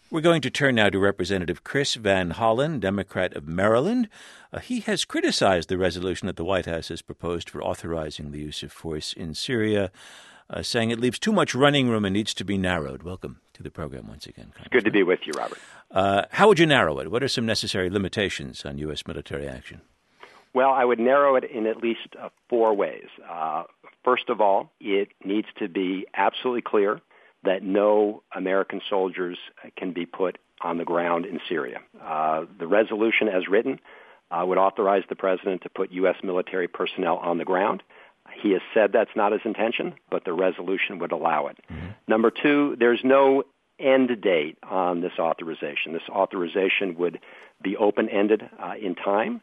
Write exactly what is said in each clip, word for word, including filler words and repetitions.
We're going to turn now to Representative Chris Van Hollen, Democrat of Maryland. Uh, he has criticized the resolution that the White House has proposed for authorizing the use of force in Syria, uh, saying it leaves too much running room and needs to be narrowed. Welcome to the program once again, Congressman. It's good to be with you, Robert. Uh, how would you narrow it? What are some necessary limitations on U S military action? Well, I would narrow it in at least uh, four ways. Uh, first of all, it needs to be absolutely clear that no American soldiers can be put on the ground in Syria. Uh, the resolution as written uh, would authorize the president to put U S military personnel on the ground. He has said that's not his intention, but the resolution would allow it. Mm-hmm. Number two, there's no end date on this authorization. This authorization would be open-ended uh, in time.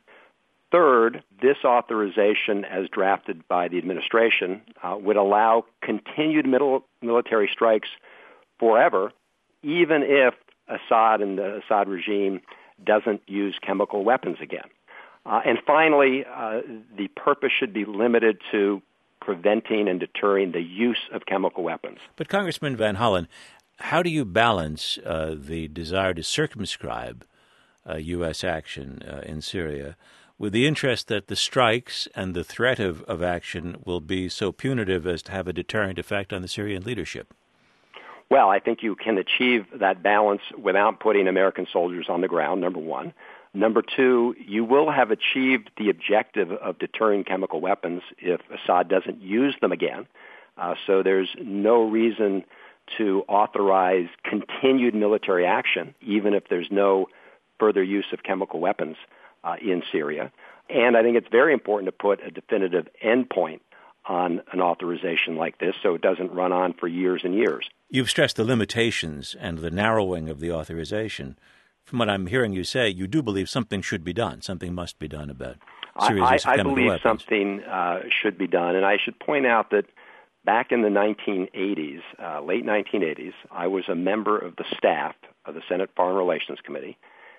Third, this authorization, as drafted by the administration, uh, would allow continued middle military strikes forever, even if Assad and the Assad regime doesn't use chemical weapons again. Uh, and finally, uh, the purpose should be limited to preventing and deterring the use of chemical weapons. But Congressman Van Hollen, how do you balance uh, the desire to circumscribe uh, U S action uh, in Syria with the interest that the strikes and the threat of, of action will be so punitive as to have a deterrent effect on the Syrian leadership? Well, I think you can achieve that balance without putting American soldiers on the ground, number one. Number two, you will have achieved the objective of deterring chemical weapons if Assad doesn't use them again. Uh, so there's no reason to authorize continued military action, even if there's no further use of chemical weapons Uh, in Syria. And I think it's very important to put a definitive endpoint on an authorization like this so it doesn't run on for years and years. You've stressed the limitations and the narrowing of the authorization. From what I'm hearing you say, you do believe something should be done. Something must be done about Syria's I, use of I, I chemical believe weapons. something uh, should be done. And I should point out that back in the nineteen eighties, uh, late nineteen eighties, I was a member of the staff of the Senate Foreign Relations Committee,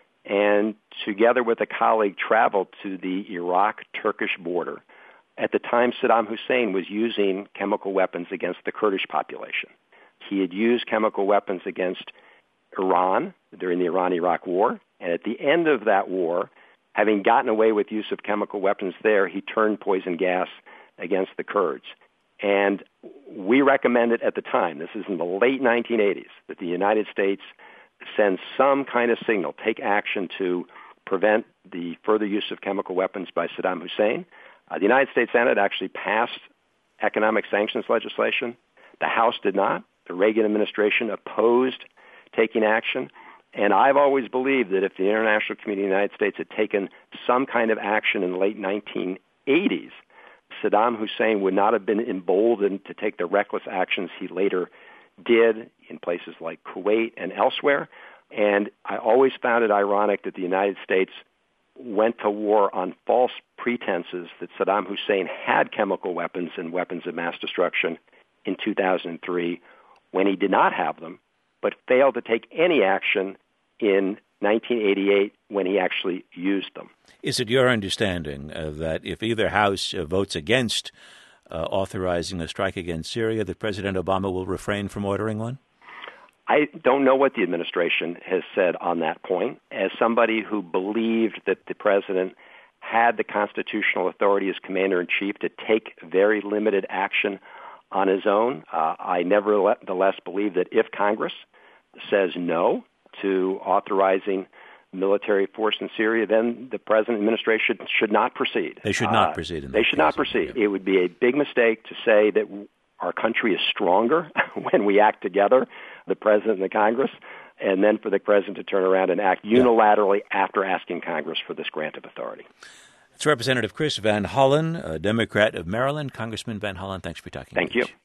and together with a colleague traveled to the Iraq-Turkish border. At the time, Saddam Hussein was using chemical weapons against the Kurdish population. He had used chemical weapons against Iran during the Iran-Iraq war, and at the end of that war, having gotten away with use of chemical weapons there, he turned poison gas against the Kurds. And we recommended at the time, this is in the late nineteen eighties, that the United States send some kind of signal, take action to prevent the further use of chemical weapons by Saddam Hussein. Uh, the United States Senate actually passed economic sanctions legislation. The House did not. The Reagan administration opposed taking action. And I've always believed that if the international community of the United States had taken some kind of action in the late nineteen eighties, Saddam Hussein would not have been emboldened to take the reckless actions he later did in places like Kuwait and elsewhere. And I always found it ironic that the United States went to war on false pretenses that Saddam Hussein had chemical weapons and weapons of mass destruction in two thousand three when he did not have them, but failed to take any action in nineteen eighty-eight when he actually used them. Is it your understanding uh, that if either house uh, votes against Uh, authorizing a strike against Syria, that President Obama will refrain from ordering one? I don't know what the administration has said on that point. As somebody who believed that the president had the constitutional authority as commander-in-chief to take very limited action on his own, uh, I nevertheless believe that if Congress says no to authorizing military force in Syria, then the president and administration should not proceed. They should not uh, proceed. In they should not proceed. It would be a big mistake to say that our country is stronger when we act together, the president and the Congress, and then for the president to turn around and act unilaterally yeah. after asking Congress for this grant of authority. It's Representative Chris Van Hollen, a Democrat of Maryland. Congressman Van Hollen, thanks for talking. Thank you.